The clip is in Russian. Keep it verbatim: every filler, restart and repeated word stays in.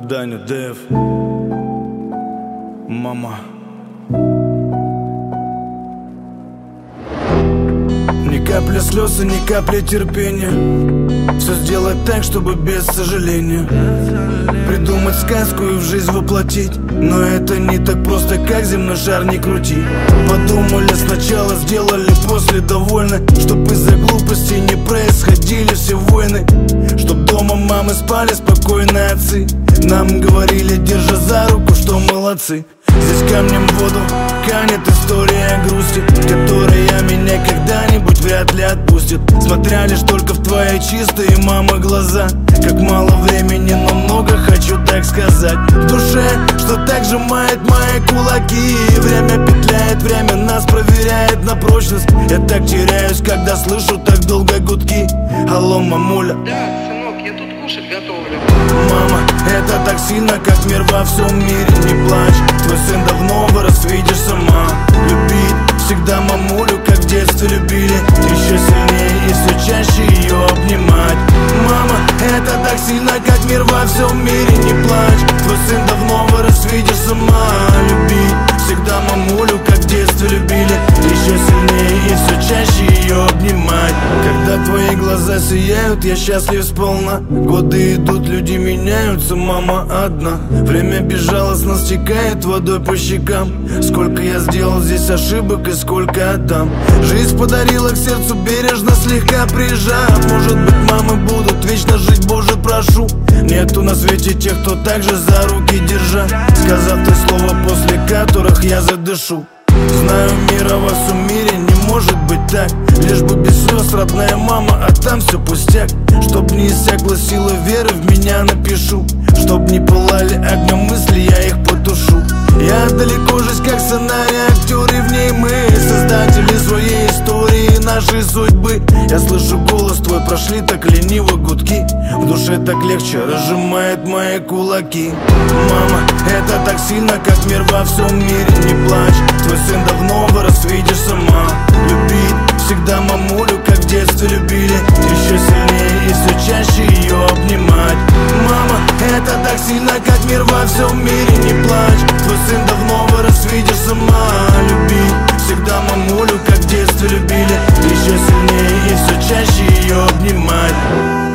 Даня Дэв, мама. Ни капли слез и ни капли терпения. Все сделать так, чтобы без сожаления. Придумать сказку и в жизнь воплотить. Но это не так просто, как земной шар не крути. Подумали сначала, сделали после довольны. Чтоб из-за глупости не происходили все войны. Чтоб дома мамы спали спокойно отцы. Нам говорили, держа за руку, что молодцы. Здесь камнем в воду канет история грусти, которая меня когда-нибудь вряд ли отпустит. Смотря лишь только в твои чистые, мама, глаза. Как мало времени, но много хочу так сказать. В душе, что так сжимает мои кулаки. Время петляет, время нас проверяет на прочность. Я так теряюсь, когда слышу так долго гудки. Алло, мамуля. Да, сынок, я тут кушать готовлю. Мама, это так сильно, как мир во всем мире. Не плачь, твой сын давно вырос, видишь сама. Любить всегда мамулю, как в детстве любили. Еще сильнее и все чаще ее обнимать. Мама, это так сильно, как мир во всем мире. Не плачь, твой сын давно вырос, видишь сама. Любить всегда мамулю, как в детстве любили. Еще сильнее и все чаще ее обнимать. Когда твои глаза сияют, я счастлив сполна. Годы идут, люди меняются, мама одна. Время безжалостно стекает водой по щекам. Сколько я сделал здесь ошибок и сколько отдам. Жизнь подарила к сердцу бережно, слегка прижав. Может быть, мамы будут вечно жить, Боже, прошу. Нету на свете тех, кто так же за руки держа. Сказав три слова, после которых я задышу. Знаю, мира во всем мире не может быть так. Лишь бы без слез, родная мама, а там все пустяк. Чтоб не иссякла сила веры, в меня напишу. Чтоб не пылали огнем мысли, я их потушу. Я далеко жизнь как сценарий, актеры в ней мы. Создатели своей истории, нашей судьбы. Я слышу голос твой, прошли так лениво гудки. В душе так легче, разжимает мои кулаки. Мама, это так сильно, как мир во всем мире. Не плачь, твой сын давно вырос, видишь сама. Любить всегда мамулю, как в детстве любили. Еще сильнее и все чаще ее обнимать. Мама, это так сильно, как мир во всем мире. Не плачь, твой сын давно вырос, видишь сама. Любить всегда мамулю, как в детстве любили. Еще сильнее и все чаще ее обнимать.